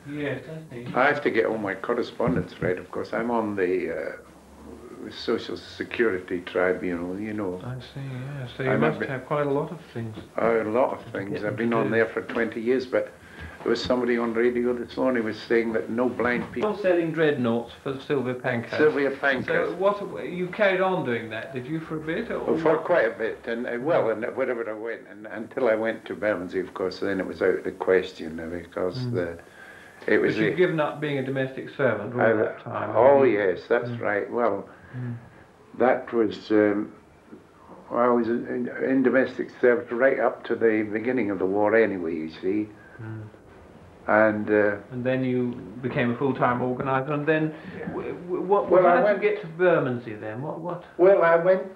Yes, definitely. I have to get all my correspondence right, of course. I'm on the Social Security Tribunal, you know. I see, yeah. So you must have quite a lot of things. A lot of things. I've been on there for 20 years, but there was somebody on radio this morning was saying that no blind people... You're selling dreadnoughts for Sylvia Pankhurst. Sylvia Pankhurst. So what, you carried on doing that, did you, for a bit? Or for quite a bit, and well, and wherever I went, and until I went to Bermondsey, of course, then it was out of the question, because it was... But you've given up being a domestic servant all that time. Oh, yes, that's right. Well, that was... I was in domestic service right up to the beginning of the war anyway, you see. And then you became a full-time organiser, and then how did you get to Bermondsey then? What? Well, I went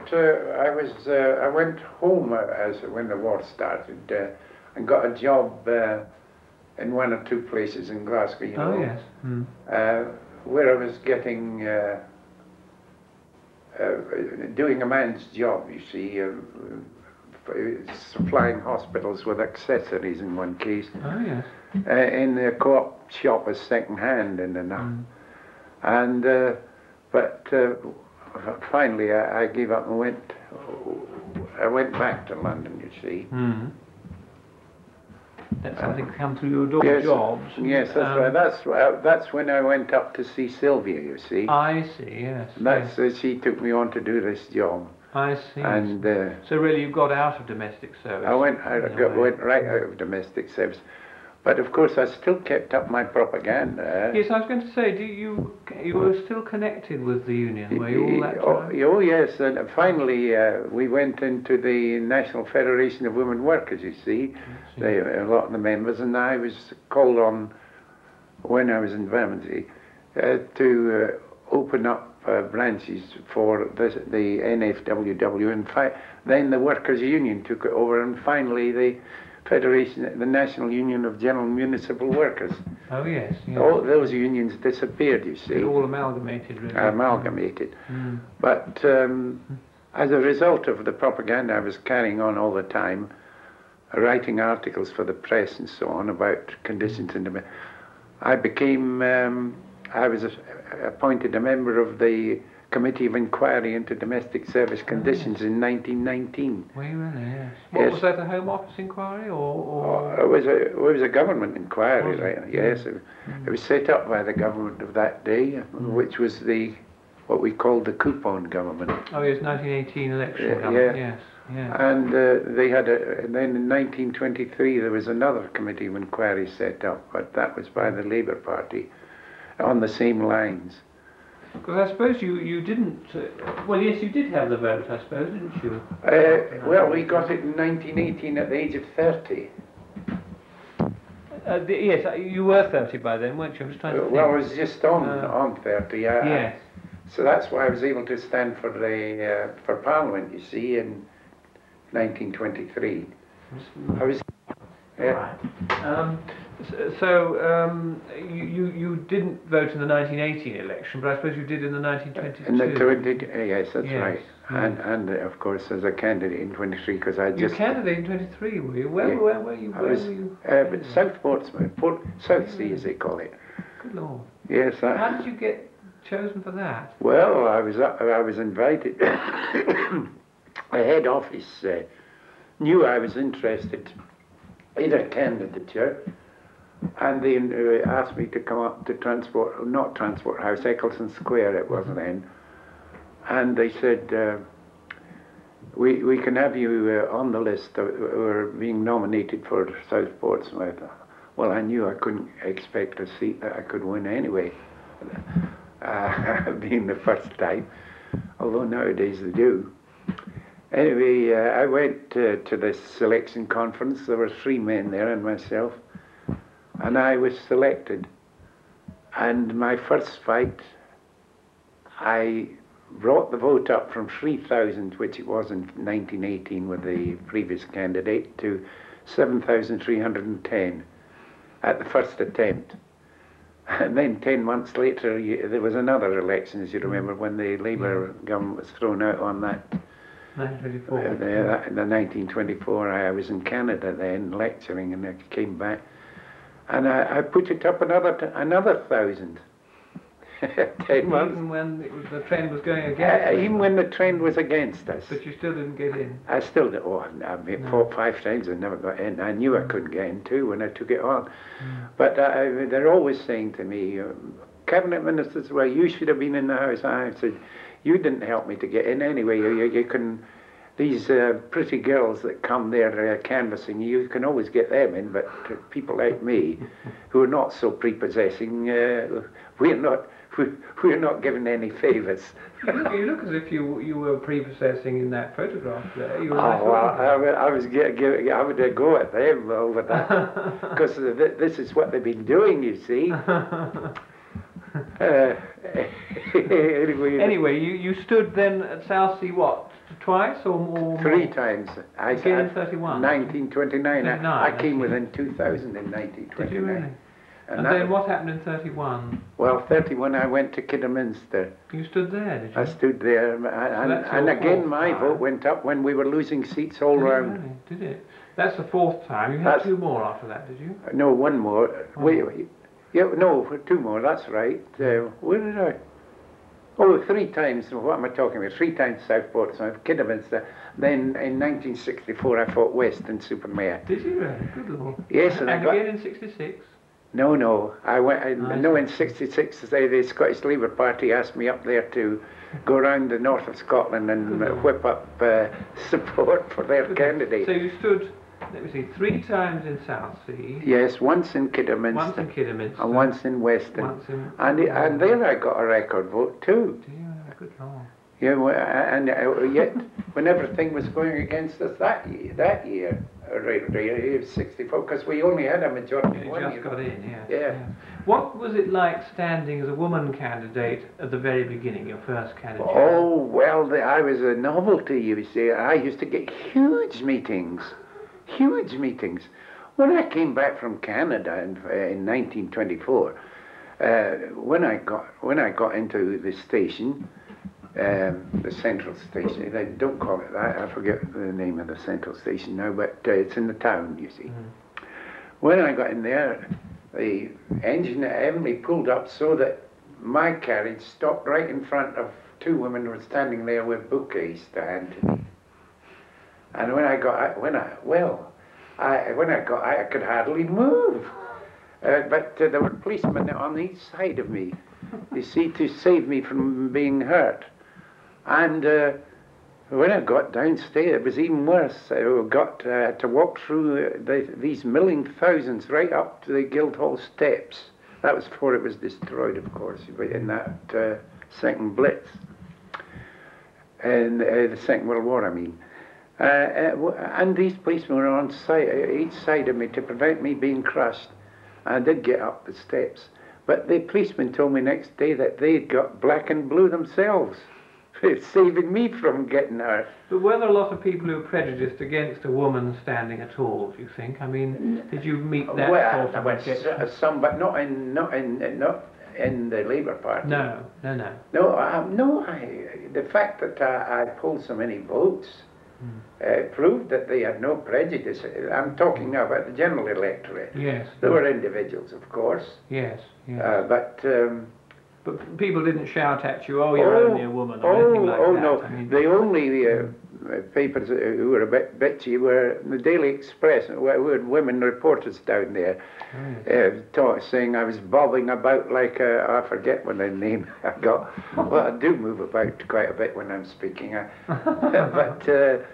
home when the war started, and got a job in one or two places in Glasgow, you know. Oh yes. Where I was getting doing a man's job, you see. Supplying hospitals with accessories in one case. Oh yes. In the co-op shop as second hand and enough. And but finally I gave up and went back to London, you see. That's something come through your door jobs. Yes, that's right. That's when I went up to see Sylvia, you see. I see, yes. That's she took me on to do this job. I see. And so really, you got out of domestic service. I went right out of domestic service, but of course I still kept up my propaganda. Yes, I was going to say, you were still connected with the union, were you all that time? Oh yes, and finally we went into the National Federation of Women Workers. You see, a lot of the members, and I was called on when I was in Bermondsey to open up branches for the NFWW, and then the Workers' Union took it over, and finally the Federation, the National Union of General Municipal Workers. Oh yes. All those unions disappeared, you see. They all amalgamated, really. Amalgamated. But as a result of the propaganda I was carrying on all the time, writing articles for the press and so on about conditions in the... I was appointed a member of the Committee of Inquiry into Domestic Service Conditions in 1919. Were you really? Yes. What was that, a Home Office inquiry or? It was a government inquiry, right? Yes, it was set up by the government of that day, which was what we called the coupon government. Oh yes, 1918 election government. Yes. Yeah. And they had and then in 1923 there was another Committee of Inquiry set up, but that was by the Labour Party, on the same lines. Because I suppose you didn't... well, yes, you did have the vote, I suppose, didn't you? Well, we got it in 1918 at the age of 30. Yes, you were 30 by then, weren't you? I was trying to think. Well, I was just on 30. Yes. So that's why I was able to stand for the for Parliament, you see, in 1923. I was... Right. So you didn't vote in the 1918 election, but I suppose you did in the 1922. In the yes, that's right. And of course as a candidate in 23, because I just... You candidate in 23, were you? Where were you? Where were you? South Portsmouth, South Sea as they call it. Good Lord. Yes. How did you get chosen for that? Well, I was invited. The head office knew I was interested in a candidature, and they asked me to come up to not Transport House, Eccleston Square it was then, and they said, we can have you on the list, we're being nominated for South Portsmouth. Well, I knew I couldn't expect a seat that I could win anyway, being the first time, although nowadays they do. Anyway, I went to this selection conference. There were 3 men there and myself, and I was selected. And my first fight, I brought the vote up from 3,000, which it was in 1918 with the previous candidate, to 7,310 at the first attempt. And then 10 months later, there was another election, as you remember, when the Labour government was thrown out on that. 1924. The 1924, I was in Canada then, lecturing, and I came back. And I put it up another 1,000. Even when the trend was going against us? Even when the trend was against us. But you still didn't get in? I still didn't. Oh, I mean, 4 or 5 times I never got in. I knew I couldn't get in too when I took it on. But they're always saying to me, cabinet ministers, well, you should have been in the House. I said, you didn't help me to get in anyway. You can, these pretty girls that come there canvassing, you can always get them in, but people like me, who are not so prepossessing, we're not given any favours. You look as if you were prepossessing in that photograph there. You were I would go at them over that, because this is what they've been doing, you see. Anyway, you stood then at Southsea what, twice or more? 3 times. Again in 31? 1929. I came within 2,000 in 1929. Did you really? And then what happened in 31? Well, 31 I went to Kidderminster. You stood there, did you? I stood there, and again my vote went up when we were losing seats all round. Really? Did it? That's the 4th time. You had 2 more after that, did you? No, 1 more. Wait. Yeah, no, 2 more, that's right. Where did I? Oh, 3 times, what am I talking about? 3 times Southport, so Kidderminster. Then in 1964 I fought Weston-super-Mare. Did you really? Good Lord. Yes, and again in 66? No. I went. In '66, the Scottish Labour Party asked me up there to go around the north of Scotland and whip up support for their candidate. So you stood, let me see, 3 times in Southsea. Yes, once in Kidderminster. Once in Kidderminster. And once in Weston. Once in. And there I got a record vote too. Did you? Good Lord. Yeah, and yet when everything was going against us that year. Right, 64, because we only had a majority. You just got in, yeah. What was it like standing as a woman candidate at the very beginning, your first candidate? Oh, well, I was a novelty, you see. I used to get huge meetings. When I came back from Canada in 1924, when I got into the station, the central station, they don't call it that, I forget the name of the central station now, but it's in the town, you see. When I got in there, the engine at Emily pulled up so that my carriage stopped right in front of 2 women who were standing there with bouquets to hand to me. And when I could hardly move. But there were policemen on each side of me, you see, to save me from being hurt. And when I got downstairs, it was even worse. I got to walk through these milling thousands right up to the Guildhall steps. That was before it was destroyed, of course, in that second Blitz. And the Second World War, I mean. And these policemen were on each side of me to prevent me being crushed. I did get up the steps. But the policeman told me next day that they'd got black and blue themselves, saving me from getting hurt. But were there a lot of people who were prejudiced against a woman standing at all, do you think? I mean, did you meet that sort of objection? Some, but not in the Labour Party. No. The fact that I pulled so many votes proved that they had no prejudice. I'm talking now about the general electorate. Yes. There were individuals, of course. Yes. But people didn't shout at you, "Oh, you're only a woman," or anything like that. Oh no. I mean, the only papers who were a bit bitchy were the Daily Express, who had women reporters down there, saying I was bobbing about like I forget what the name I got. Well, I do move about quite a bit when I'm speaking, but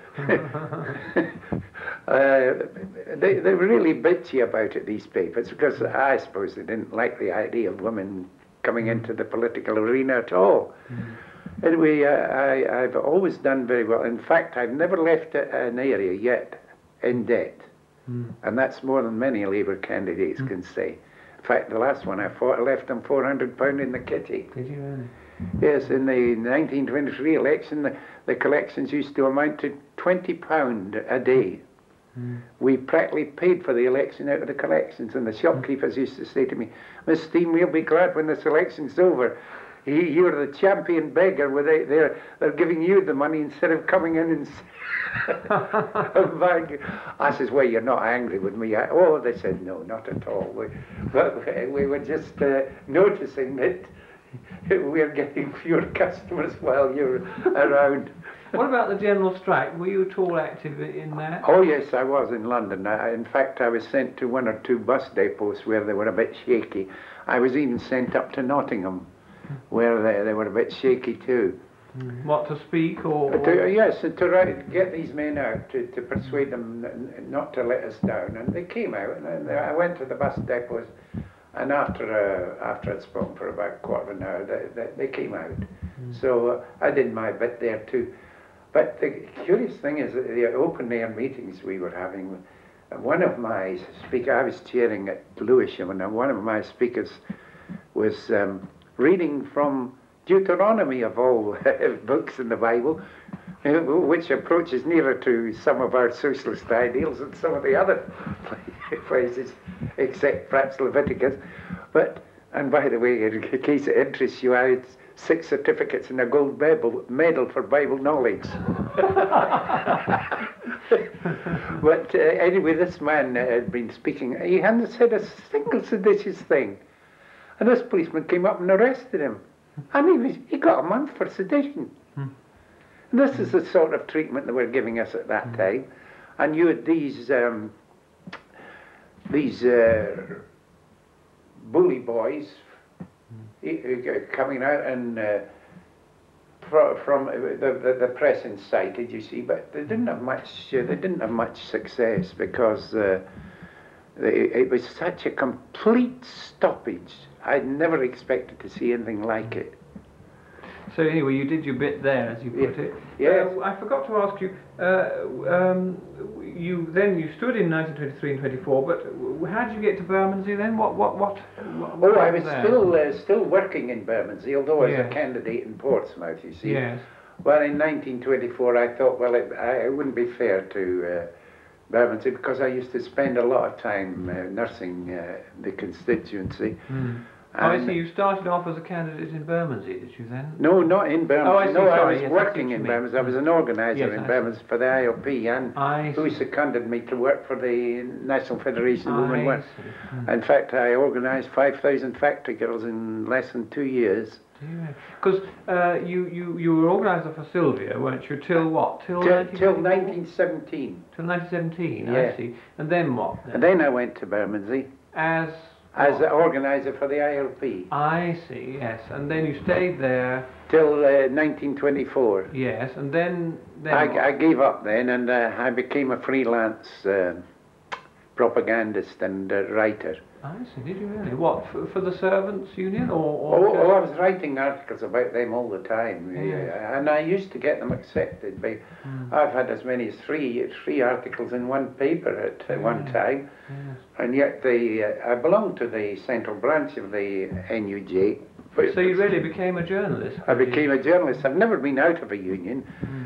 they were really bitchy about it, these papers, because I suppose they didn't like the idea of women coming into the political arena at all. Anyway, I've always done very well. In fact, I've never left an area yet in debt. And that's more than many Labour candidates can say. In fact, the last one I fought, I left them £400 in the kitty. Did you really? Yes, in the 1923 election, the collections used to amount to £20 a day. We practically paid for the election out of the collections, and the shopkeepers used to say to me, "Miss Steen, we'll be glad when this election's over. you're the champion beggar. They're giving you the money instead of coming in and buying. I says, well, you're not angry with me. Oh, they said, no, not at all. We were just noticing that we're getting fewer customers while you're around. What about the general strike? Were you at all active in that? Oh yes, I was in London. In fact, I was sent to one or two bus depots where they were a bit shaky. I was even sent up to Nottingham, where they were a bit shaky too. What, to speak or? Yes, to get these men out, to persuade them not to let us down. And they came out, and I went to the bus depots, and after I'd spoken for about a quarter of an hour, they came out. So I did my bit there too. But the curious thing is that the open air meetings we were having, one of my speakers, I was chairing at Lewisham, and one of my speakers was reading from Deuteronomy, of all books in the Bible, which approaches nearer to some of our socialist ideals than some of the other places, except perhaps Leviticus. And by the way, in case it interests you, I had 6 certificates and a gold medal for Bible knowledge. But anyway, this man had been speaking. He hadn't said a single seditious thing. And this policeman came up and arrested him. And he got a month for sedition. And this is the sort of treatment they were giving us at that time. And you had these bully boys coming out and from the press incited, you see, but they didn't have much success because it was such a complete stoppage. I'd never expected to see anything like it. So anyway, you did your bit there, as you put it. Yes. I forgot to ask you. You stood in 1923 and 24, but how did you get to Bermondsey then? What I was still working in Bermondsey, although I was a candidate in Portsmouth. You see. Yes. Well, in 1924, I thought, well, it wouldn't be fair to Bermondsey because I used to spend a lot of time nursing the constituency. I see. You started off as a candidate in Bermondsey, did you then? No, not in Bermondsey. Oh, I see. No, Sorry, I was working in Bermondsey. I was an organiser in Bermondsey for the IOP, and who seconded me to work for the National Federation of Women Work. In fact, I organised 5,000 factory girls in less than 2 years. Because you were organiser for Sylvia, weren't you? Till what? Till 1917. Till 1917. Yeah. I see. And then what? And then I went to Bermondsey as an organiser for the ILP. I see, yes. And then you stayed there till 1924. Yes, and then I gave up then, and I became a freelance propagandist and writer. I see. Did you really? What, for the Servants Union, or I was writing articles about them all the time, and I used to get them accepted. I've had as many as three articles in one paper at one time, and yet I belong to the central branch of the NUJ. So you really became a journalist? I became a journalist. I've never been out of a union.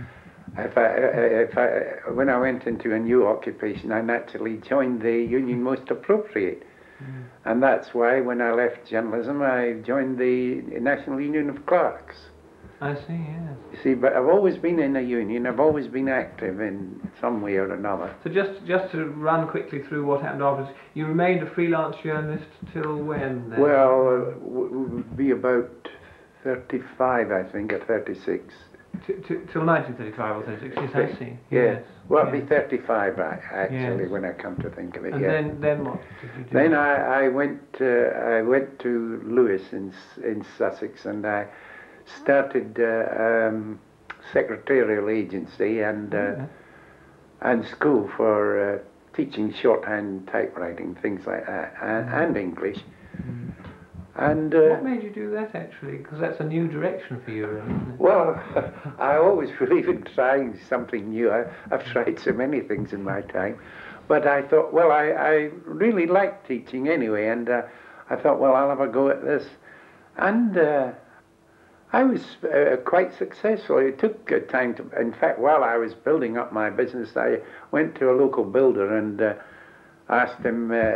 When I went into a new occupation, I naturally joined the union most appropriate. And that's why when I left journalism, I joined the National Union of Clerks. I see, yes. You see, but I've always been in a union. I've always been active in some way or another. So just to run quickly through what happened afterwards, you remained a freelance journalist till when then? Well, it would be about 35, I think, or 36. Till 1935 or 36, yes, I see. Yes. Well, it'd be 35, actually, when I come to think of it. And then what did you do? Then I went to Lewes in Sussex, and I started secretarial agency and school for teaching shorthand, typewriting, things like that, and English. And what made you do that, actually? Because that's a new direction for you, really, isn't it? Well, I always believe in trying something new. I've tried so many things in my time. But I thought, well, I really like teaching anyway, and I thought, well, I'll have a go at this. And I was quite successful. It took time to... In fact, while I was building up my business, I went to a local builder and asked him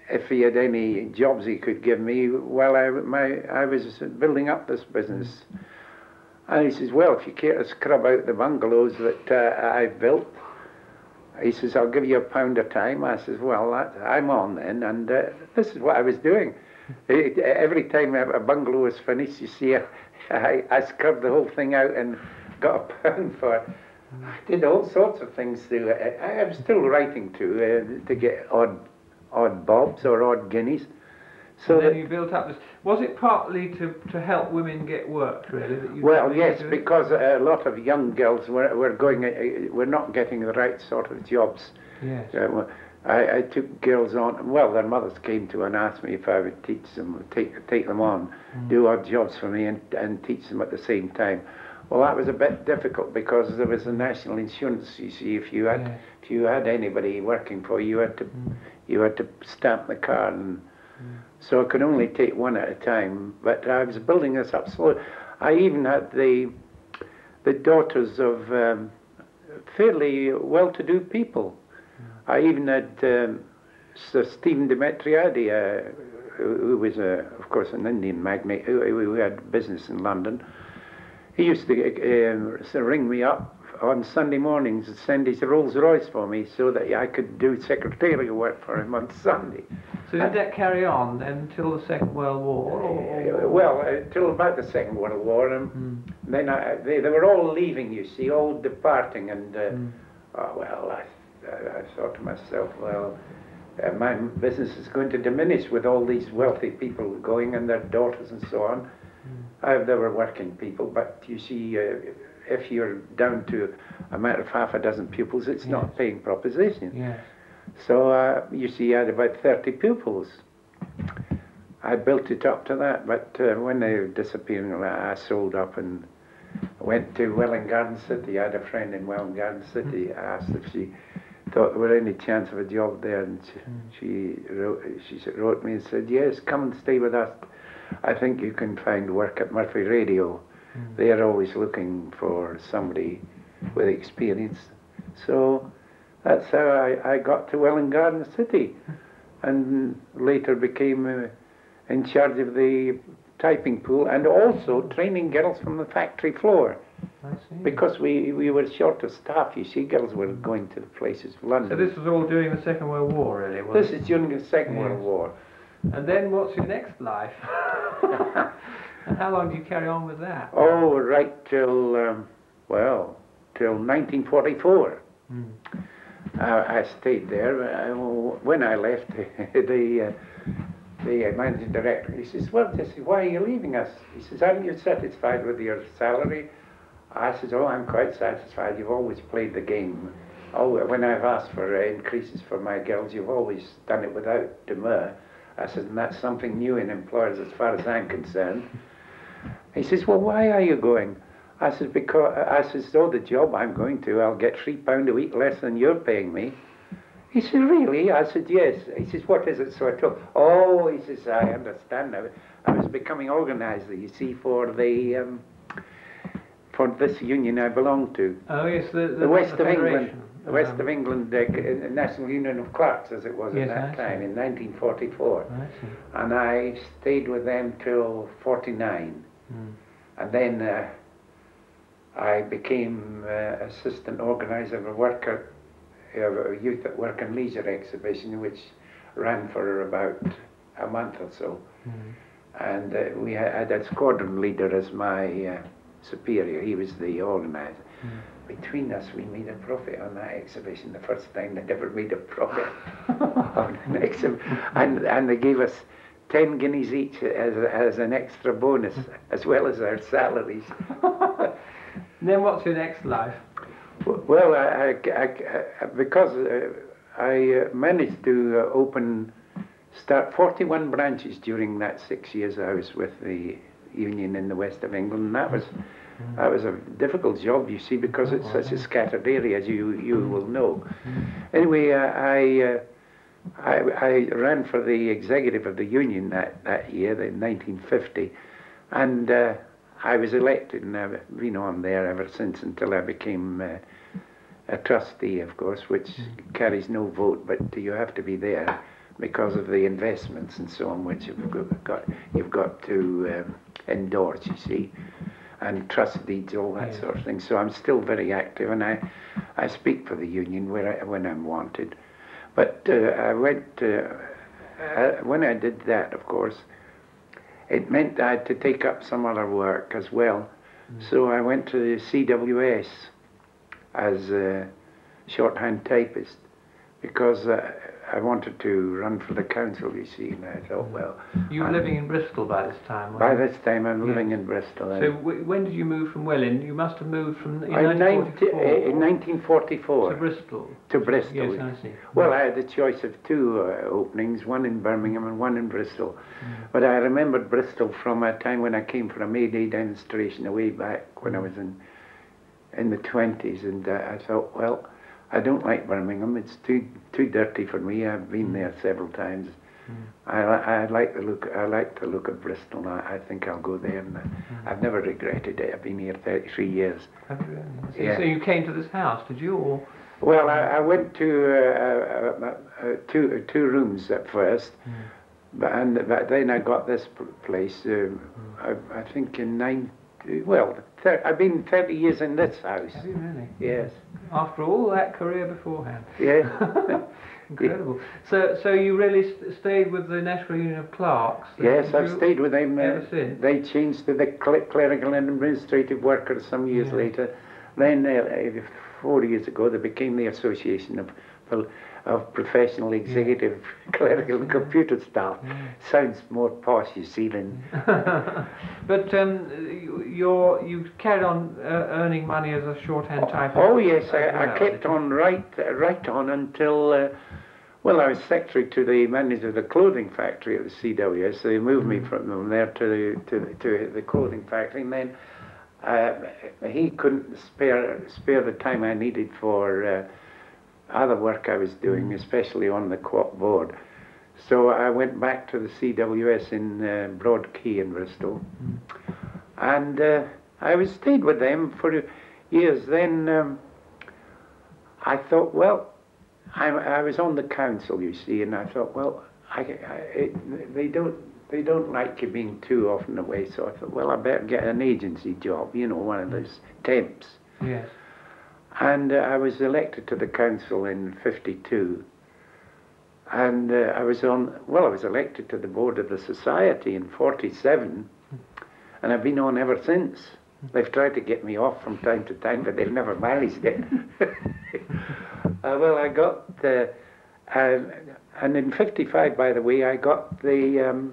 if he had any jobs he could give me while I was building up this business. And he says, well, if you care to scrub out the bungalows that I've built, he says, I'll give you £1 a time. I says, well, I'm on then. And this is what I was doing. Every time a bungalow was finished, you see, I scrubbed the whole thing out and got £1 for it. I did all sorts of things too. I'm still writing to get odd bobs or odd guineas. So then you built up this. Was it partly to help women get work, really? That you well, yes, because a lot of young girls were not getting the right sort of jobs. Yes. I took girls on. Well, their mothers came to and asked me if I would teach them, take them on, do odd jobs for me, and teach them at the same time. Well, that was a bit difficult because there was a national insurance. You see, if you had anybody working for you, you had to stamp the card, and so I could only take one at a time. But I was building this up slowly. I even had the daughters of fairly well-to-do people. I even had Sir Stephen Demetriadi, who was, of course, an Indian magnate who had business in London. He used to ring me up on Sunday mornings and send his Rolls Royce for me so that I could do secretarial work for him on Sunday. So did that carry on then until the Second World War? Well, until about the Second World War. Then they were all leaving, you see, all departing. And, I thought to myself, well, my business is going to diminish with all these wealthy people going and their daughters and so on. They were working people, but you see, if you're down to a matter of half a dozen pupils, it's not a paying proposition. Yes. So, you see, I had about 30 pupils. I built it up to that, but when they were disappearing, I sold up and went to Welwyn Garden City. I had a friend in Welwyn Garden City. I asked if she thought there were any chance of a job there, and she wrote me and said, yes, come and stay with us. I think you can find work at Murphy Radio. They're always looking for somebody with experience. So that's how I got to Welwyn Garden City, and later became in charge of the typing pool and also training girls from the factory floor. I see. Because we were short of staff, you see, girls were going to the places of London. So this was all during the Second World War, really, wasn't it? This is during the Second World War. And then what's your next life? And how long do you carry on with that? Oh, right till 1944. I stayed there. When I left, the managing director, he says, well, Jesse, why are you leaving us? He says, aren't you satisfied with your salary? I says, oh, I'm quite satisfied. You've always played the game. Oh, when I've asked for increases for my girls, you've always done it without demur. I said, and that's something new in employers as far as I'm concerned. He says, well, why are you going? I said, the job I'm going to, I'll get £3 a week less than you're paying me. He said, really? I said, yes. He says, what is it? So I told, he says, I understand now. I was becoming organised, you see, for this union I belong to. Oh, yes, the West of England. The West of England National Union of Clerks, as it was at that time, in 1944. I see. And I stayed with them till 49. And then I became assistant organiser of a youth at work and leisure exhibition, which ran for about a month or so. And I had a squadron leader as my superior. He was the organiser. Between us, we made a profit on that exhibition. The first time they'd ever made a profit on an exhibition. And they gave us 10 guineas each as an extra bonus, as well as our salaries. Then what's your next life? Well, because I managed to start 41 branches during that 6 years I was with the union in the West of England. And that was a difficult job, you see, because it's such a scattered area, as you will know. Anyway, I ran for the executive of the union that year, in 1950, and I was elected, and I've been on there ever since until I became a trustee, of course, which carries no vote, but you have to be there because of the investments and so on, which you've got to endorse, you see, and trust deeds, all that sort of thing. So I'm still very active, and I speak for the union when I'm wanted. But I went when I did that, of course, it meant I had to take up some other work as well. So I went to the CWS as a shorthand typist, because I wanted to run for the council, you see, and I thought, well... You were living in Bristol by this time, By this time I'm living in Bristol. So when did you move from Welwyn? You must have moved from in 1944. In 1944. To Bristol? To Bristol. Yes, I see. Well, I had the choice of two openings, one in Birmingham and one in Bristol. But I remembered Bristol from a time when I came for a May Day demonstration way back when I was in the 20s, and I thought, well, I don't like Birmingham. It's too dirty for me. I've been there several times. I like the look. I like the look of Bristol. I think I'll go there, and I've never regretted it. I've been here 33 years. Have you really? So you came to this house, did you? Or? Well, I went to two rooms at first, but then I got this place. I think in I've been 30 years in this house. Have you really? Yes. After all that career beforehand. Yeah. Incredible. So you really stayed with the National Union of Clerks? Yes, I've stayed with them ever since. They changed to the clerical and administrative workers some years later. Then 4 years ago they became the Association of Professional Executive Clerical and Computer Staff. Sounds more posh, you see, than... But you carried on earning money as a shorthand typist? Oh yes, I kept on right on until... well, I was secretary to the manager of the clothing factory at the CWS. So they moved me from there to the clothing factory, and then he couldn't spare the time I needed for other work I was doing, especially on the Co-op board. So I went back to the CWS in Broad Quay in Bristol, and I stayed with them for years. Then I thought, well, I was on the council, you see, and I thought, well, they don't like you being too often away, so I thought, well, I better get an agency job, you know, one of those temps. Yes. And I was elected to the council in '52, and I was elected to the board of the society in '47, and I've been on ever since. They've tried to get me off from time to time, but they've never managed it. Well, I got and in '55, by the way, I got the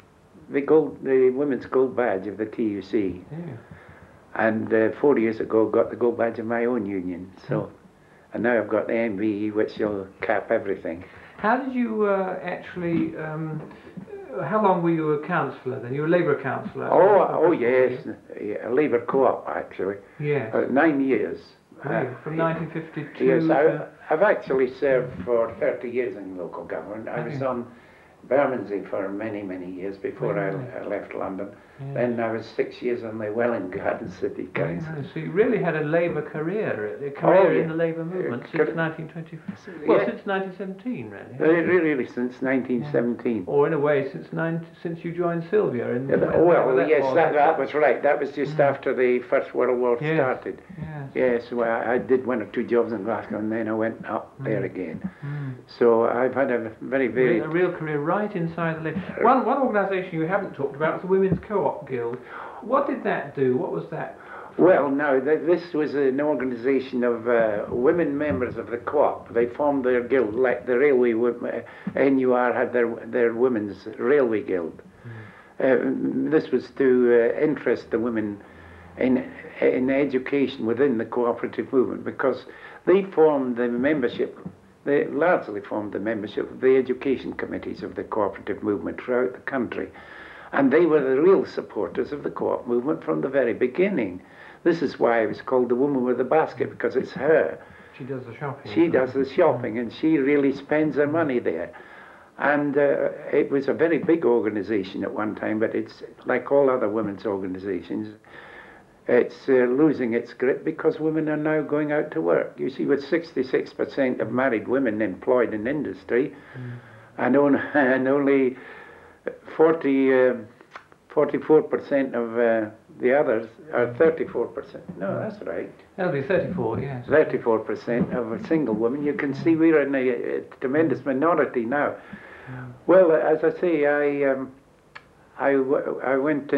women's gold badge of the TUC. Yeah. And 4 years ago, got the gold badge of my own union. So, and now I've got the MBE, which will cap everything. How did you actually? How long were you a councillor then? You were a Labour councillor. Oh yes, a Labour Co-op actually. Yes. 9 years. Really? From 1952. Yes, I've actually served for 30 years in local government. I was on Bermondsey for many years before I left London. Yes. Then I was 6 years on the Welwyn Garden City Council. Yeah, so you really had a Labour career in the Labour movement since 1924. Well, since 1917, really. Really, since 1917. Or in a way, since you joined Sylvia. That was right. That was just after the First World War started. Yes. Yes, well, I did 1 or 2 jobs in Glasgow, and then I went up there again. So I've had a very a real career right inside the Labour. One organisation you haven't talked about is the Women's Co-op Guild. What did that do? What was that? Well, no, this was an organisation of women members of the Co-op. They formed their guild, like the railway. NUR had their women's railway guild. This was to interest the women in education within the cooperative movement, because they formed the membership. They largely formed the membership of the education committees of the cooperative movement throughout the country. And they were the real supporters of the co-op movement from the very beginning. This is why it was called the woman with the basket, because it's her. She does the shopping. She does the shopping, and she really spends her money there. And it was a very big organisation at one time, but it's like all other women's organisations. It's losing its grip because women are now going out to work. You see, with 66% of married women employed in industry, and only 44% of the others are 34%. No, that's right. That'll be 34, yes. 34% of a single woman. You can see we're in a tremendous minority now. Well, as I say, I went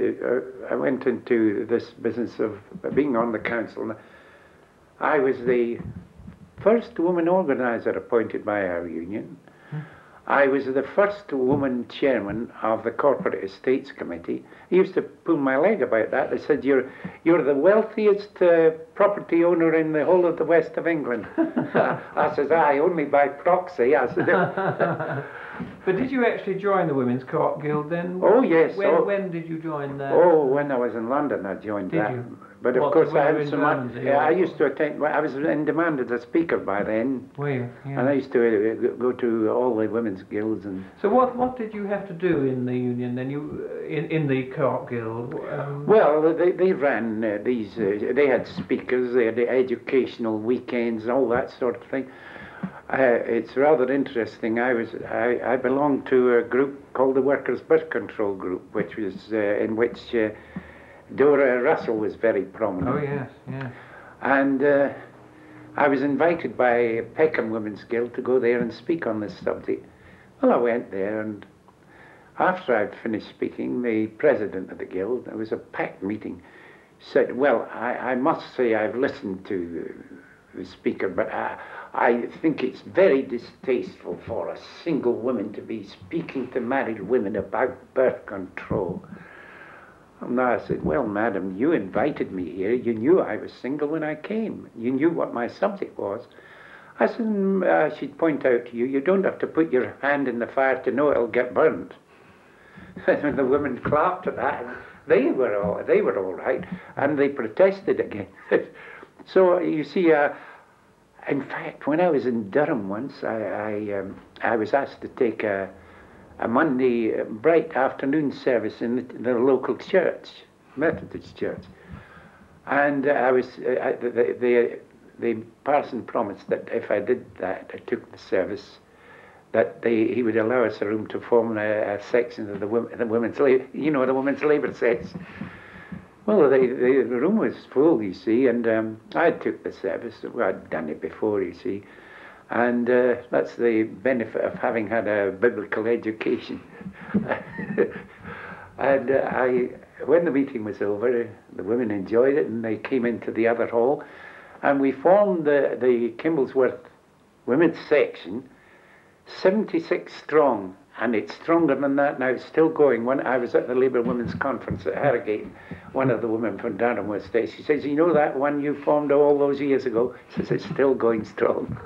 into this business of being on the council. I was the first woman organiser appointed by our union. I was the first woman chairman of the Corporate Estates Committee. They used to pull my leg about that. They said, you're the wealthiest property owner in the whole of the west of England. I says, aye, only by proxy. I said, but did you actually join the Women's Co-op Guild then? Oh, yes. When did you join that? Oh, when I was in London, I joined that. Did you? But of course, I had some. I used to attend. I was in demand as a speaker by then. Were you? Yeah. And I used to go to all the women's guilds and. So what did you have to do in the union then? You in the Co-op Guild? Well, they ran these. They had speakers. They had the educational weekends, all that sort of thing. It's rather interesting. I belonged to a group called the Workers' Birth Control Group, which was in which. Dora Russell was very prominent. Oh, yes, yeah. And I was invited by Peckham Women's Guild to go there and speak on this subject. Well, I went there, and after I'd finished speaking, the president of the guild, it was a packed meeting, said, well, I must say I've listened to the speaker, but I think it's very distasteful for a single woman to be speaking to married women about birth control. And I said, well, madam, you invited me here. You knew I was single when I came. You knew what my subject was. I said, she'd point out to you, you don't have to put your hand in the fire to know it'll get burnt. And the women clapped at that. They were all right, and they protested again. So you see, in fact, when I was in Durham once, I was asked to take a Monday bright afternoon service in the local church, Methodist church, and I was the parson promised that if I did that, I took the service, that he would allow us a room to form a section of the women's labour, the women's labour sets. Well, the room was full, you see, and I took the service. Well, I'd done it before, you see. And that's the benefit of having had a biblical education. And when the meeting was over, the women enjoyed it, and they came into the other hall, and we formed the Kimblesworth Women's Section, 76 strong, and it's stronger than that now. It's still going. When I was at the Labour Women's Conference at Harrogate, one of the women from Durham was there. She says, you know that one you formed all those years ago? She says, it's still going strong.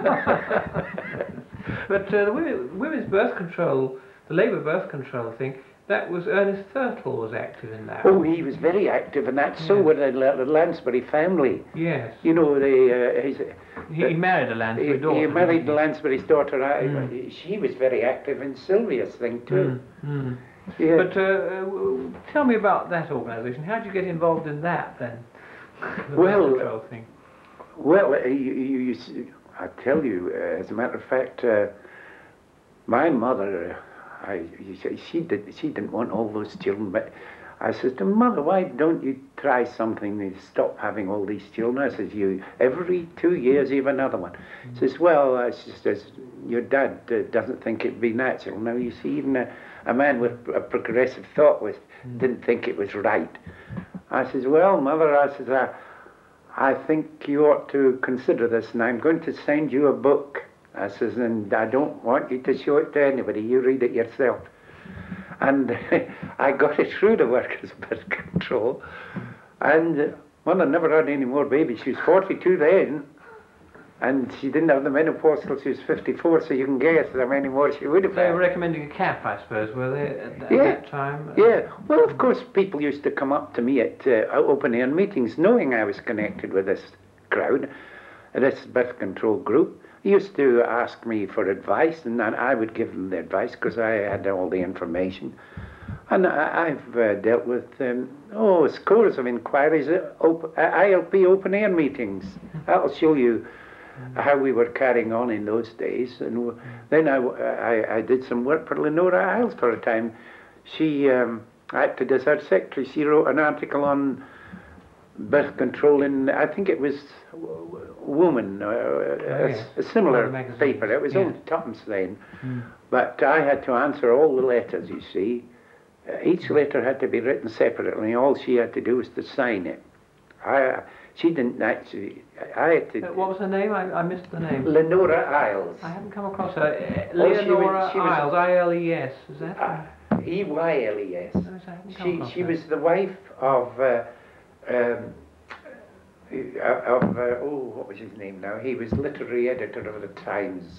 But the women's birth control, the Labour birth control thing, that was Ernest Thurtle was active in that. Oh, he was very active in that. So were the Lansbury family. Yes. You know, he married a Lansbury daughter. He married the Lansbury's daughter. She was very active in Sylvia's thing too. Yeah. But tell me about that organisation. How did you get involved in that then? The well, birth control thing. Well, I tell you, as a matter of fact, my mother. She didn't want all those children, but I said to Mother, why don't you try something to stop having all these children? I says, every 2 years you have another one. She says, well, she says, your dad doesn't think it'd be natural. Now, you see, even a man with a progressive thought didn't think it was right. I says, well, Mother, I says, I think you ought to consider this, and I'm going to send you a book. I says, and I don't want you to show it to anybody. You read it yourself. And I got it through the Workers' Birth Control. And Mother never had any more babies. She was 42 then. And she didn't have the menopause till she was 54, so you can guess how many more she would have had. They were recommending a cap, I suppose, were they, at that time? Yeah. Well, of course, people used to come up to me at open-air meetings, knowing I was connected with this crowd, this birth control group. He used to ask me for advice, and I would give them the advice because I had all the information. And I've dealt with scores of inquiries at ILP open-air meetings. That'll show you how we were carrying on in those days. And then I did some work for Lenora Isles for a time. She acted as her secretary. She wrote an article on birth control in, I think it was Woman, a similar paper. It was only twopence then. But I had to answer all the letters, you see. Each letter had to be written separately. All she had to do was to sign it. She didn't actually. I had to. What was her name? I missed the name. Lenora Isles. I haven't come across her. Leonora Isles, I-L-E-S. Is that? E-Y-L-E-S. No, she was the wife of. What was his name now? He was literary editor of the Times.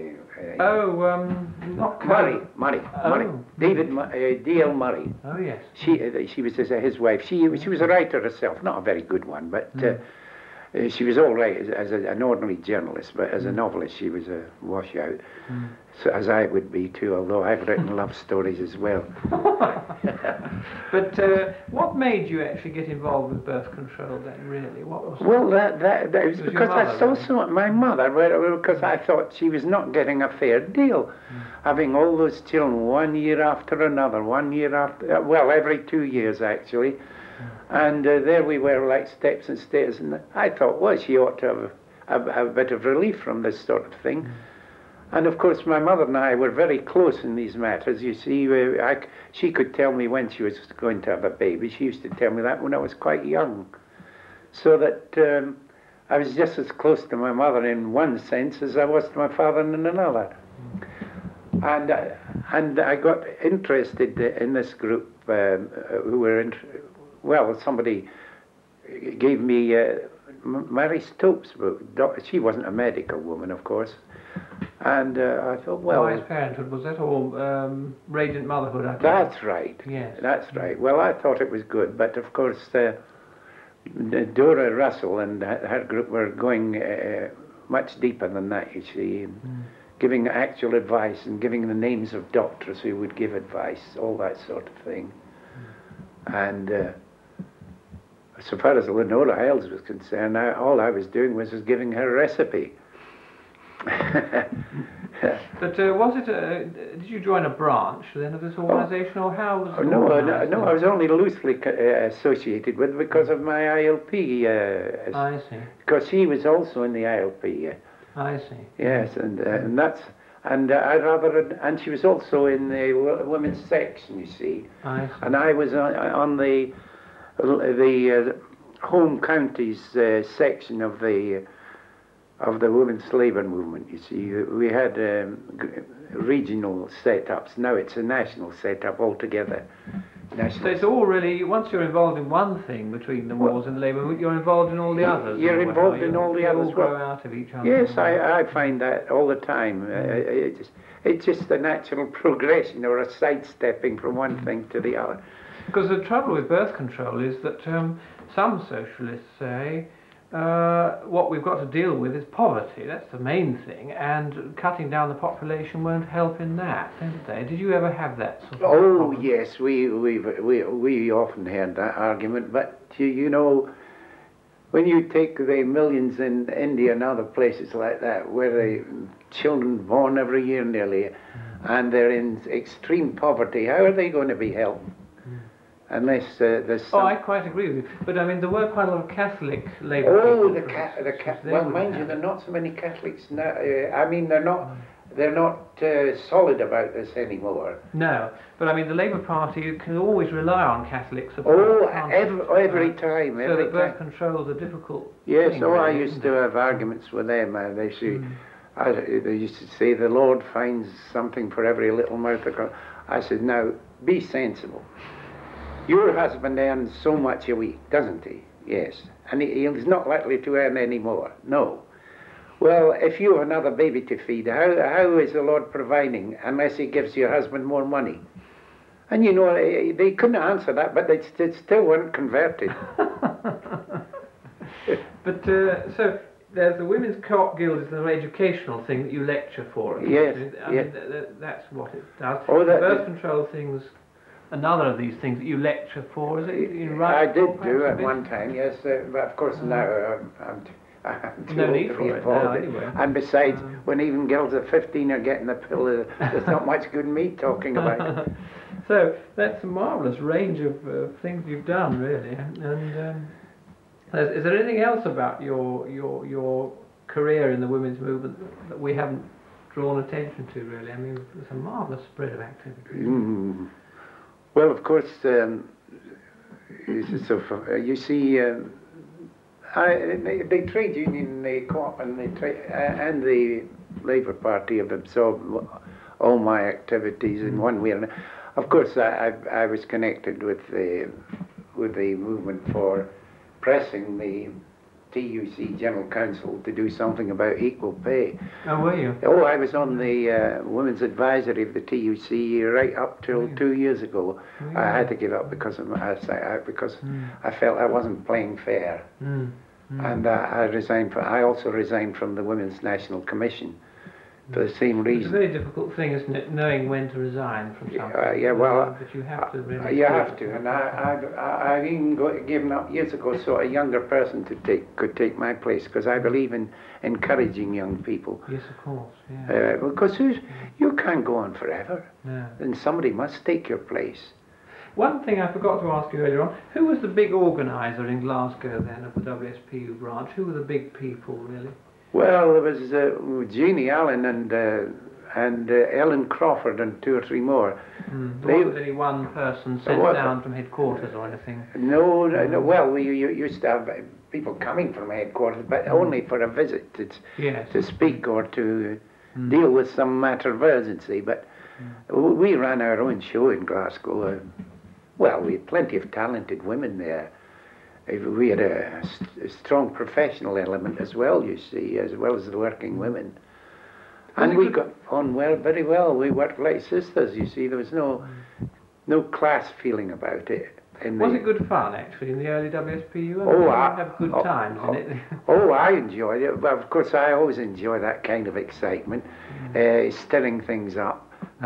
Not Murray. David D.L. Murray. Oh yes. She was his wife. She was a writer herself, not a very good one, but she was all right as an ordinary journalist. But as a novelist, she was a washout. So, as I would be too, although I've written love stories as well. But what made you actually get involved with birth control then, really? What was well, that was because I saw my mother, because I thought she was not getting a fair deal. Having all those children, 1 year after another, 1 year after, well, every 2 years actually. And there we were like steps and stairs. And I thought, well, she ought to have a bit of relief from this sort of thing. And of course, my mother and I were very close in these matters. You see, she could tell me when she was going to have a baby. She used to tell me that when I was quite young. So that I was just as close to my mother in one sense as I was to my father in another. And I got interested in this group who were, somebody gave me Mary Stopes' book. She wasn't a medical woman, of course. And I thought, well... Wise Parenthood, was that all Radiant Motherhood? I think? That's right. Yes. That's right. Well, I thought it was good, but of course, Dora Russell and her group were going much deeper than that, you see, and giving actual advice and giving the names of doctors who would give advice, all that sort of thing. And so far as Lenora Isles was concerned, all I was doing was giving her a recipe. But was it? Did you join a branch then of this organisation, or how was it? No. I was only loosely associated with it because of my ILP. I see. Because she was also in the ILP. I see. Yes, and that's and she was also in the women's section. You see. I see. And I was on the home counties section of the women's labour movement. You see, we had regional setups. Now it's a national setup altogether. So it's all really, once you're involved in one thing between the wars and the labour movement, you're involved in all the others. You're involved in all the others. All grow out of each other. Yes, I find that all the time. It's just a natural progression or a sidestepping from one thing to the other. Because the trouble with birth control is that some socialists say what we've got to deal with is poverty. That's the main thing, and cutting down the population won't help in that, don't they? Did you ever have that sort of problem? Yes, we often heard that argument, but you know, when you take the millions in India and other places like that, where the children born every year nearly, and they're in extreme poverty, how are they going to be helped? Unless there's some... I quite agree with you. But I mean, there were quite a lot of Catholic Labour people. Well, mind you, there are not so many Catholics now. I mean, they're not solid about this anymore. No, but I mean, the Labour Party can always rely on Catholic support. Every time. So that birth control is a difficult Yes, thing, I used to have arguments with them. They used to say the Lord finds something for every little mouth. I said, now, be sensible. Your husband earns so much a week, doesn't he? Yes. And he's not likely to earn any more. No. Well, if you have another baby to feed, how is the Lord providing unless he gives your husband more money? And you know, they couldn't answer that, but they still weren't converted. But, so, there's the Women's Co-op Guild is an educational thing that you lecture for. Yes. That's what it does. Birth control things... Another of these things that you lecture for, is it? I did do at one time, yes, but of course now I'm too No old need to for be it involved now, in. anyway. And besides, when even girls of 15 are getting the pill, there's not much good in me talking about it. So that's a marvellous range of things you've done, really. And is there anything else about your career in the women's movement that we haven't drawn attention to, really? I mean, there's a marvellous spread of activity. Well, of course, you see, the trade union, the co-op, and and the Labour Party have absorbed all my activities in one way or another. Of course, I was connected with the movement for pressing the TUC General Council to do something about equal pay. Oh, were you? Oh, I was on the Women's Advisory of the TUC right up till 2 years ago. I had to give up because of I felt I wasn't playing fair. And I resigned. I also resigned from the Women's National Commission for the same reason. It's a very difficult thing, isn't it, knowing when to resign from something? Yeah, well, but you have to really. You have to, and I've even given up years ago so a younger person could take my place, because I believe in encouraging young people. Yes, of course. Yeah. Because you can't go on forever, and somebody must take your place. One thing I forgot to ask you earlier on: who was the big organiser in Glasgow then of the WSPU branch? Who were the big people, really? Well, there was Jeannie Allen and Ellen Crawford and 2 or 3 more. There wasn't any one person sent down from headquarters or anything? No. Well, we used to have people coming from headquarters, but only for a visit to speak or to deal with some matter of urgency. But we ran our own show in Glasgow. Well, we had plenty of talented women there. We had a strong professional element as well, you see, as well as the working women. And we got on very well. We worked like sisters, you see. There was no class feeling about it. Was it good fun, actually, in the early WSPU? I have good times in it. I enjoyed it. Well, of course, I always enjoy that kind of excitement, stirring things up.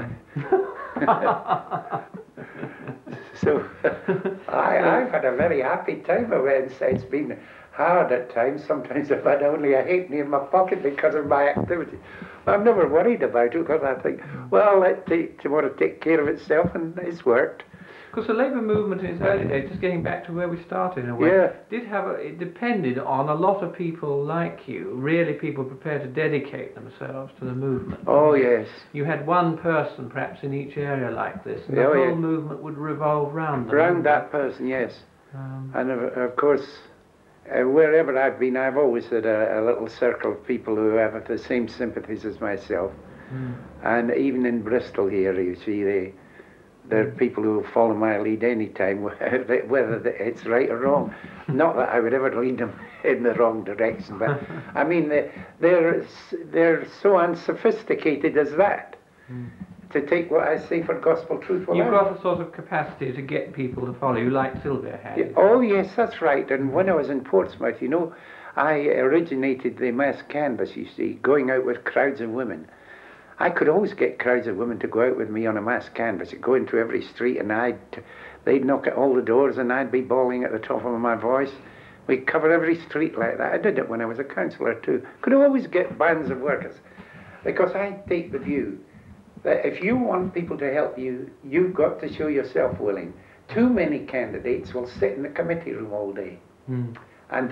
So I've had a very happy time of it. It's been hard at times. Sometimes I've had only a halfpenny in my pocket because of my activity. I've never worried about it, because I think, well, tomorrow take care of itself, and it's worked. Because the labour movement in its early days, just getting back to where we started in a way, it depended on a lot of people like you, really people prepared to dedicate themselves to the movement. Oh, yes. You had one person perhaps in each area like this, and the whole movement would revolve round them. Around that person, yes. And of course, wherever I've been, I've always had a little circle of people who have the same sympathies as myself. And even in Bristol here, you see, there are people who will follow my lead any time, whether it's right or wrong. Not that I would ever lead them in the wrong direction, but I mean, they're so unsophisticated as that, to take what I say for gospel truth. You've got a sort of capacity to get people to follow you, like Sylvia had. Yeah, oh yes, that's right. And when I was in Portsmouth, you know, I originated the mass canvass, you see, going out with crowds of women. I could always get crowds of women to go out with me on a mass canvass, go into every street, and they'd knock at all the doors, and I'd be bawling at the top of my voice. We'd cover every street like that. I did it when I was a councillor too. Could always get bands of workers, because I take the view that if you want people to help you, you've got to show yourself willing. Too many candidates will sit in the committee room all day, and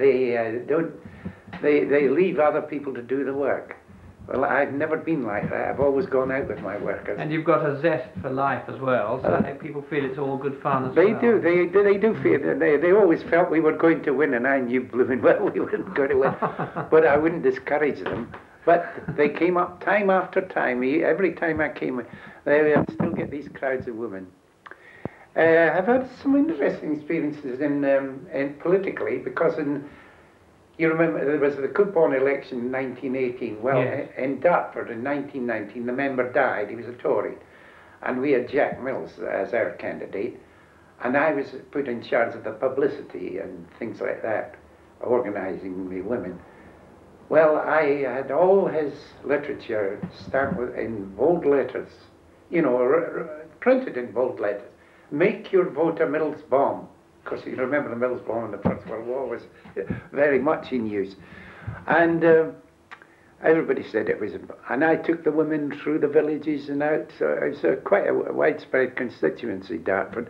they leave other people to do the work. Well, I've never been like that. I've always gone out with my workers. And you've got a zest for life as well, so I think people feel it's all good fun as well. They do feel it. They always felt we were going to win, and I knew blooming well we weren't going to win. But I wouldn't discourage them. But they came up time after time. Every time I came, they still get these crowds of women. I've had some interesting experiences in politically, because you remember there was the coupon election in 1918. Well, in Dartford in 1919, the member died. He was a Tory, and we had Jack Mills as our candidate, and I was put in charge of the publicity and things like that, organising the women. Well, I had all his literature stamped in bold letters, you know, printed in bold letters. Make your vote a Mills bomb. Because you remember the Mills bomb in the First World War was very much in use. And everybody said it was, and I took the women through the villages and out, so it was quite a widespread constituency, Dartford.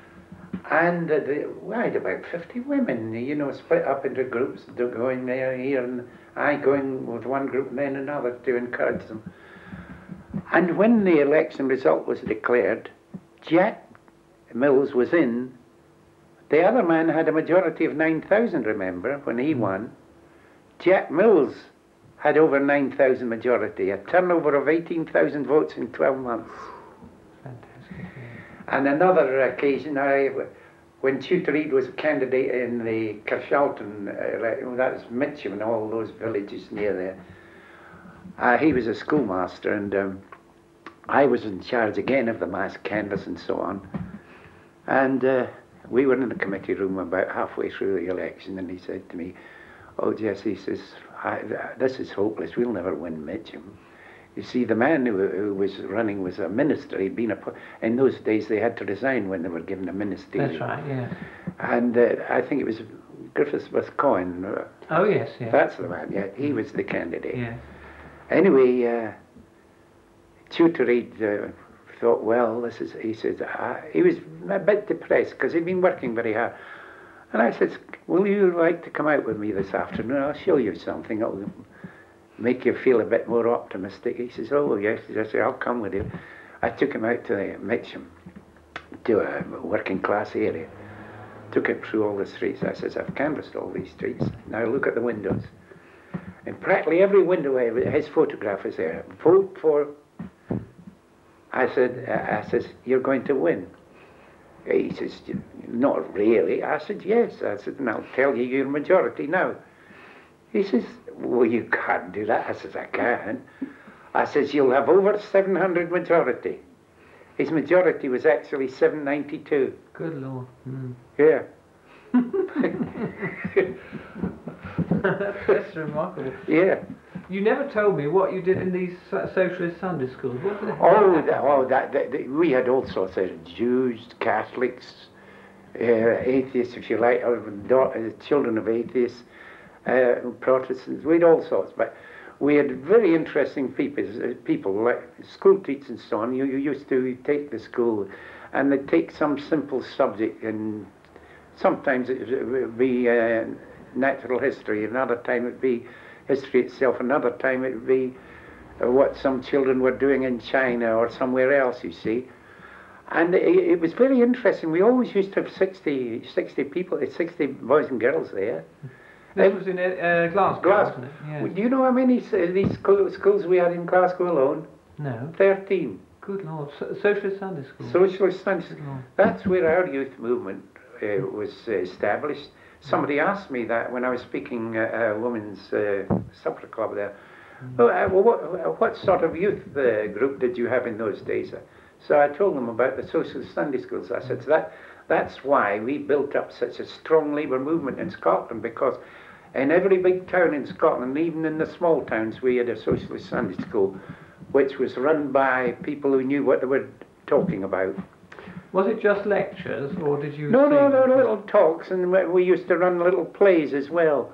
And we had about 50 women, you know, split up into groups, going there, here, and I going with one group and then another to encourage them. And when the election result was declared, Jack Mills was in. The other man had a majority of 9,000, remember, when he won. Jack Mills had over 9,000 majority, a turnover of 18,000 votes in 12 months. Fantastic. Yeah. And another occasion, when Tutor Reid was a candidate in the Carshalton, that was Mitcham and all those villages near there, he was a schoolmaster, and I was in charge again of the mass canvass and so on. And we were in the committee room about halfway through the election, and he said to me, "Oh, Jesse," he says, "this is hopeless. We'll never win Mitcham." You see, the man who was running was a minister. He'd been in those days they had to resign when they were given a ministerial. That's right, yeah. And I think it was Griffiths Coyne. Oh yes, yeah. That's the man. Yeah, he was the candidate. Yeah. Anyway, Tutor Reid thought, well, this is. He says he was a bit depressed because he'd been working very hard. And I said, "Will you like to come out with me this afternoon? I'll show you something. It'll make you feel a bit more optimistic." He says, "Oh, yes." I said, "I'll come with you." I took him out to Mitcham, to a working class area. Took him through all the streets. I says, "I've canvassed all these streets. Now look at the windows." And practically every window, his photograph is there. Vote for. I says, "You're going to win." He says, "Not really." I said, "Yes." I said, "And I'll tell you your majority now." He says, "Well, you can't do that." I says, "I can." I says, "You'll have over 700 majority." His majority was actually 792. Good Lord. Mm. Yeah. That's remarkable. Yeah. You never told me what you did in these socialist Sunday schools. What did they We had all sorts of Jews, Catholics, atheists, if you like, or children of atheists, Protestants. We had all sorts, but we had very interesting people like school teachers and so on. You used to take the school, and they'd take some simple subject, and sometimes it would be natural history, another time it would be history itself, another time it would be what some children were doing in China or somewhere else, you see. And it was very interesting. We always used to have 60 people, 60 boys and girls there. This was in Glasgow, wasn't it? Yes. Do you know how many these schools we had in Glasgow alone? No. 13. Good Lord. Socialist Sunday School. Socialist Sunday School. That's where our youth movement was established. Somebody asked me that when I was speaking at a women's supper club there. What sort of youth group did you have in those days? So I told them about the Socialist Sunday Schools. I said, that's why we built up such a strong labour movement in Scotland, because in every big town in Scotland, even in the small towns, we had a Socialist Sunday School, which was run by people who knew what they were talking about. Was it just lectures, or did you? No, little talks, and we used to run little plays as well.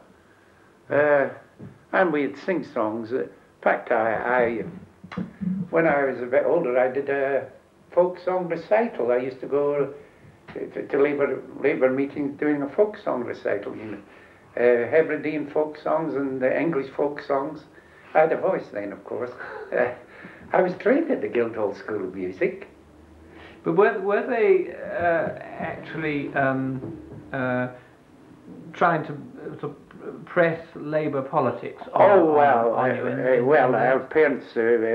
And we'd sing songs. In fact, I when I was a bit older, I did a folk song recital. I used to go to labour meetings doing a folk song recital, you know, Hebridean folk songs and English folk songs. I had a voice then, of course. I was trained at the Guildhall School of Music. But were they actually trying to press Labour politics on you? Our parents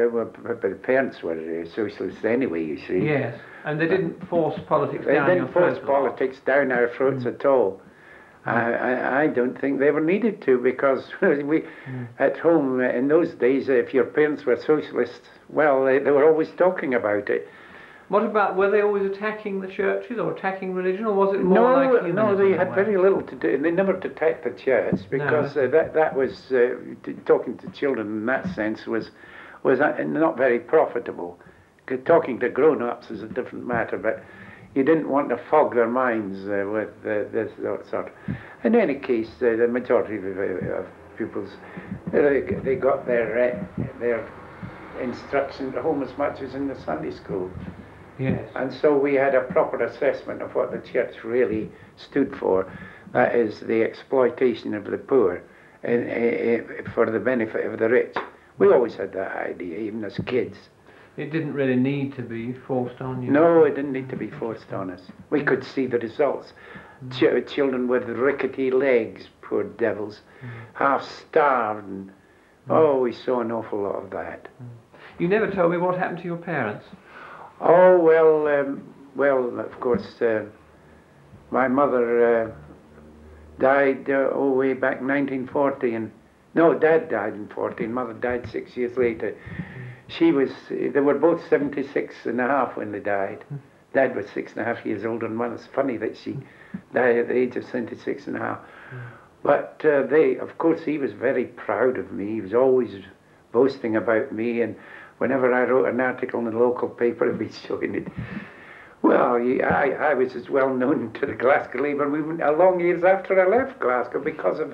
were socialists anyway, you see. Yes, and they didn't force politics down your throats. They didn't force politics down our throats at all. I don't think they ever needed to, because we at home in those days, if your parents were socialists, well, they were always talking about it. What about, were they always attacking the churches or attacking religion, or was it more like humanism? No, they had very little to do. They never attacked the church, because that was talking to children in that sense was not very profitable. Talking to grown-ups is a different matter, but you didn't want to fog their minds with this sort. In any case, the majority of pupils, they got their instruction at home as much as in the Sunday school. Yes. And so we had a proper assessment of what the church really stood for. That is the exploitation of the poor for the benefit of the rich. We always had that idea, even as kids. It didn't really need to be forced on you. No, it didn't need to be forced on us. We could see the results. Children with rickety legs, poor devils, half starved. And, oh, we saw an awful lot of that. You never told me what happened to your parents. Oh, well, of course, my mother died way back in 1940. No, Dad died in 40, and Mother died 6 years later. They were both 76 and a half when they died. Dad was 6.5 years older than Mother. It's funny that she died at the age of 76 and a half. But of course, he was very proud of me. He was always boasting about me, and whenever I wrote an article in the local paper, he'd be showing it. Well, I was as well known to the Glasgow Labour movement a long years after I left Glasgow because of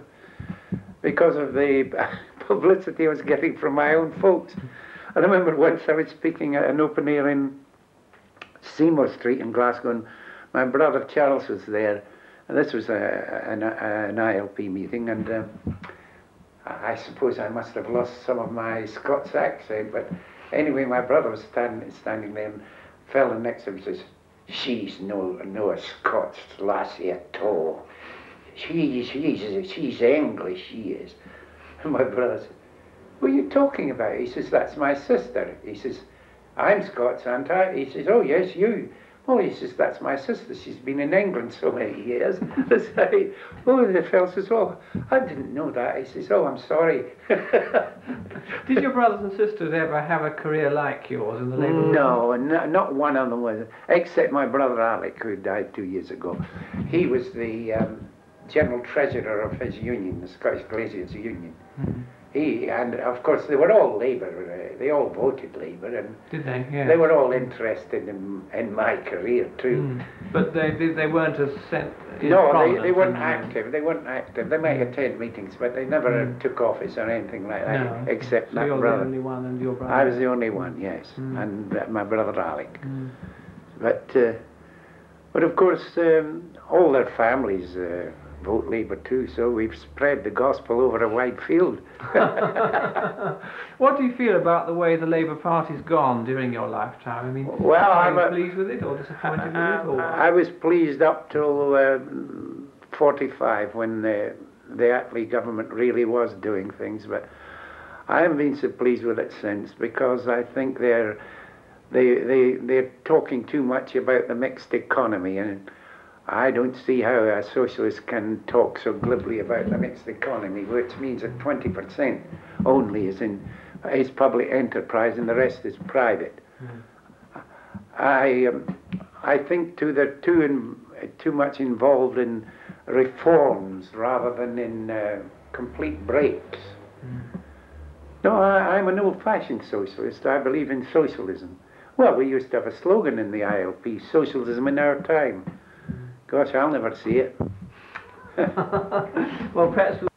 the publicity I was getting from my own folks. I remember once I was speaking at an open air in Seymour Street in Glasgow, and my brother Charles was there, and this was an ILP meeting, and I suppose I must have lost some of my Scots accent, but anyway, my brother was standing there, and the fellow next to him says, "She's no a Scots lassie at all. She's English, she is." And my brother said, "What are you talking about?" He says, "That's my sister." He says, "I'm Scots, aren't I?" He says, "Oh yes, you." "Oh," he says, "that's my sister. She's been in England so many years." Oh, the fellow says, "Oh, I didn't know that." He says, "Oh, I'm sorry." Did your brothers and sisters ever have a career like yours in the Labour movement? No, not one of them was, except my brother Alec, who died 2 years ago. He was the general treasurer of his union, the Scottish Glaziers Union. And of course they were all Labour, they all voted Labour, and did they? Yeah. They were all interested in my career too. But they weren't as no, they weren't active. They weren't active. They might attend meetings, but they never took office or anything like that. No. Except so that you're brother. the only one, and your brother. I was the only one, yes, and my brother Alec. But of course, all their families vote Labour too, so we've spread the gospel over a wide field. What do you feel about the way the Labour Party's gone during your lifetime? I mean, well, are you pleased with it or disappointed with it? Or? I was pleased up till 45 when the Attlee government really was doing things, but I haven't been so pleased with it since, because I think they're talking too much about the mixed economy, and I don't see how a socialist can talk so glibly about the mixed economy, which means that 20% only is public enterprise and the rest is private. I think too they're too much involved in reforms rather than in complete breaks. No, I'm an old-fashioned socialist. I believe in socialism. Well, we used to have a slogan in the ILP, "Socialism in our time." Gosh, I'll never see it. Well, perhaps